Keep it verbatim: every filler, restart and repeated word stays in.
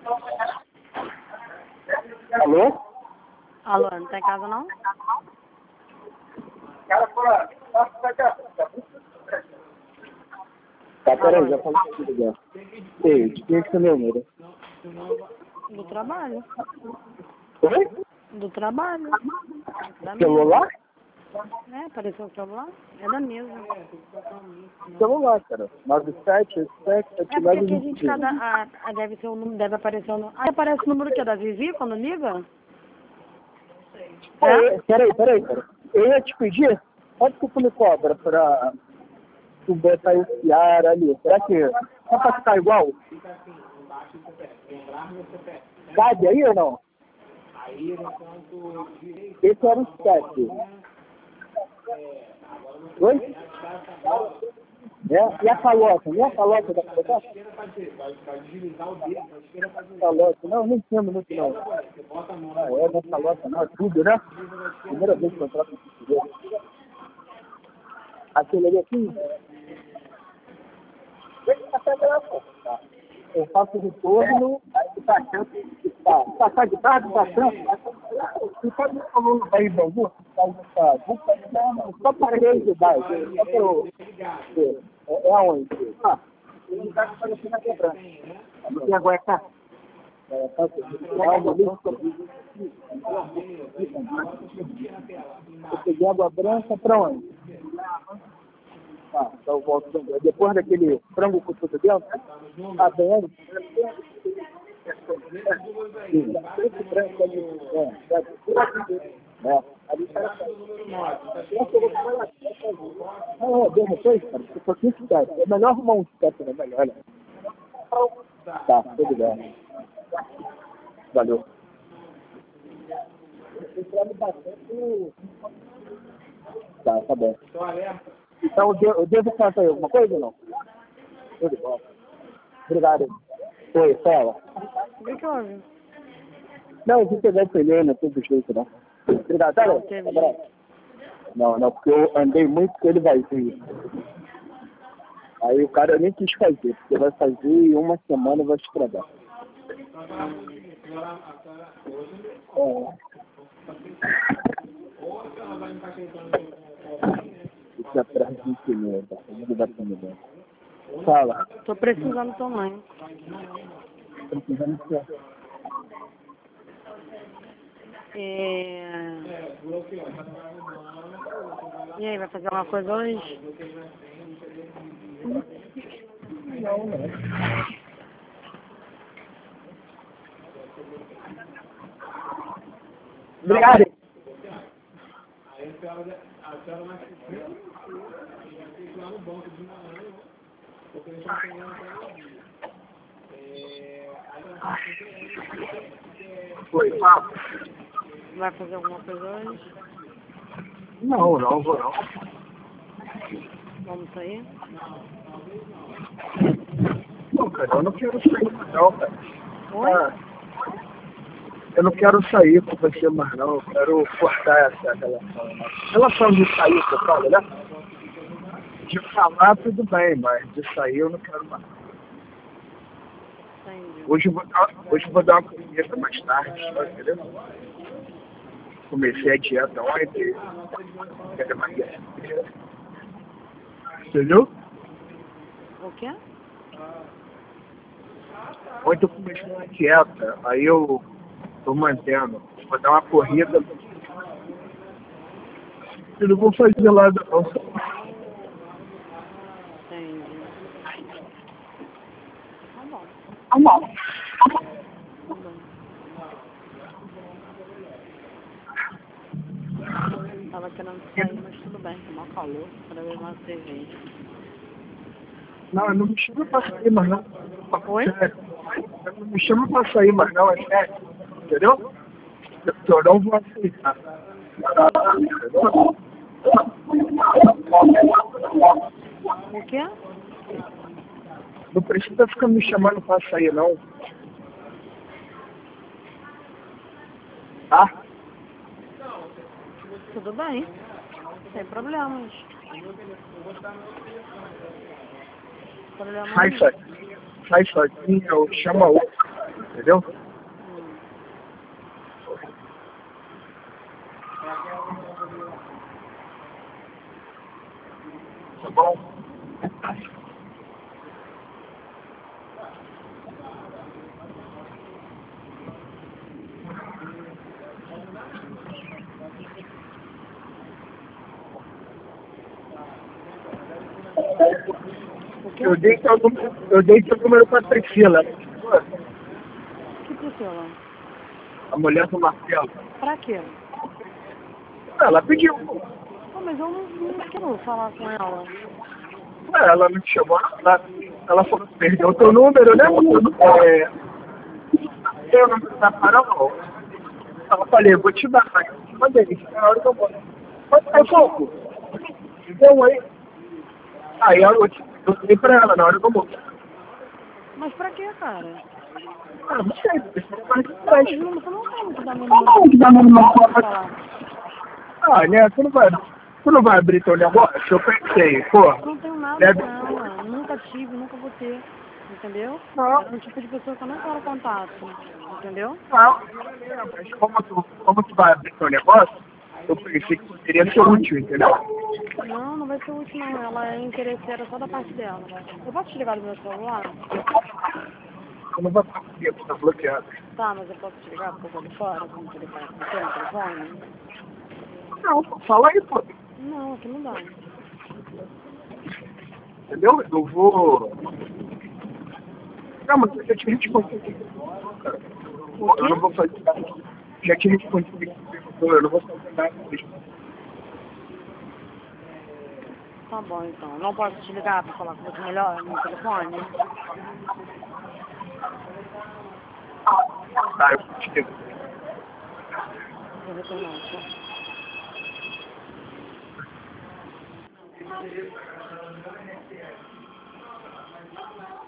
Alô? Alô, não tá em casa não? Tá, peraí, já falei com você. Ei, de quem é que você é meu número? Do trabalho. Oi? Do trabalho. Da mesa. Celular? É, apareceu o celular? É da mesa. Celular, cara. nove sete sete É sete porque nove aqui a vinte gente e cada. cinco. Ah, ah, deve ser o número, deve aparecer o número. Ah, aparece o número que é da Vivi quando liga? É? Peraí, peraí, cara. Eu ia te pedir, quanto que tu me cobra pra tu botar esse ar ali? Será que só pra ficar igual? Cabe aí ou não? Esse era o sete. Oi? É? E a calota? E a calota da calota? Calota? Não, nem tinha minuto não. Ah, é, não é calota não, é tudo, né? Primeira vez que eu troco esse dinheiro. Aquele ali aqui? Eu faço o retorno, aí tá achando que tá. Passar de tarde, tá achando? Você pode me falar no Bahia de Bangu? Só para curiosidade, só para eu. É aonde? Ah, o lugar que apareceu na quebrada. E agora tá? É, tá. Eu peguei água branca para onde? Ah, então eu volto. Depois daquele frango com tudo dentro, tá vendo? Esse branco ali, é, é, ali tá. Não, é bem depois, cara, se for quinze step, é melhor arrumar um step, né? Melhor, olha. Tá, tudo bem. Valeu. Tá, tá bom. Então, eu devo, eu devo fazer aí alguma coisa ou não? Tudo bom. Obrigado. Oi, fala. O que que houve? Não, eu vou pegar esse ele, não tem jeito, não. Obrigado, tá? Não teve jeito. Não, não, porque eu andei muito com ele vazio. Aí o cara nem quis fazer, porque vai fazer e uma semana vai estragar. É. Isso é pra gente mesmo, tá? Não dá pra mim. Fala. Tô precisando também. Precisando de quê? É... E aí, vai fazer alguma coisa hoje? Não, não. Obrigado. Oi, fala. Vai fazer alguma coisa hoje? Não, não, vou não. Vamos sair? Não, cara, eu não quero sair mais não, cara. Oi? Ah, eu não quero sair com você mais não, eu quero cortar essa relação. Relação de sair, você fala, né? De falar tudo bem, mas de sair eu não quero mais. Entendi. Hoje eu vou dar, hoje eu vou dar uma comida mais tarde, só, entendeu? Comecei a dieta ontem, quero emagrecer. Entendeu? O quê? Ontem eu comecei uma dieta, aí eu tô mantendo. Vou dar uma corrida. Eu não vou fazer nada não. Entendi. Tá bom. Tá bom. Tá bom. Tava querendo sair, mas tudo bem. Tá mó calor. Cada vez mais cerveja. Não, não me chama pra sair mais não. Oi? Sério. Não me chama pra sair mais não, é sério. Entendeu? Eu não vou aceitar. O quê? Não precisa ficar me chamando pra sair não. Tá? Tudo bem. Sem problemas. Problema Sai nenhum. sozinho. Sai sozinho, ou chama outro. entendeu? Hum. Tá bom? O quê? Eu dei seu número, eu dei seu número pra Priscila. Que Priscila? A mulher do Marcelo. Pra quê? Ela pediu. Pô, mas eu não, não quero falar com ela. É, ela não te chamou, ela, ela falou que perdeu o teu número, né? É, eu não tá parando. Ela falei, vou te dar, mas eu te mandei, na hora que eu vou. Quanto é pouco? Então aí. Aí eu te eu dei pra ela na hora que eu vou. Mas pra quê, cara? Ah, não sei, isso é mais Não, mas importante. não, você não sabe que dá meu número Como que dá meu número pra pra falar. Ah, né? Tu não vai, tu não vai abrir teu negócio? Eu pensei, pô. Eu não tenho nada Deve... com ela. Nunca tive, nunca vou ter. Entendeu? Não, É um tipo de pessoa que eu não quero contato. Entendeu? não. Mas como tu, como tu vai abrir teu negócio, eu pensei que poderia ser útil, entendeu? Não, não vai ser útil não. Ela é interesseira só da parte dela. Eu posso te ligar do meu celular? Eu não vou conseguir, tu tá bloqueado. Tá, mas eu posso te ligar porque eu tô ali fora, como te ligar com você no telefone? Não, fala aí, pô. Não, aqui não dá. Entendeu? Eu vou. Não, mas eu já te respondi. O Eu não quê? vou fazer nada. Já te respondi o que você perguntou, eu não vou fazer nada mesmo. Tá bom, então. Não posso te ligar pra falar com você melhor no telefone? Tá, eu te ligo. Vou retornar, tá?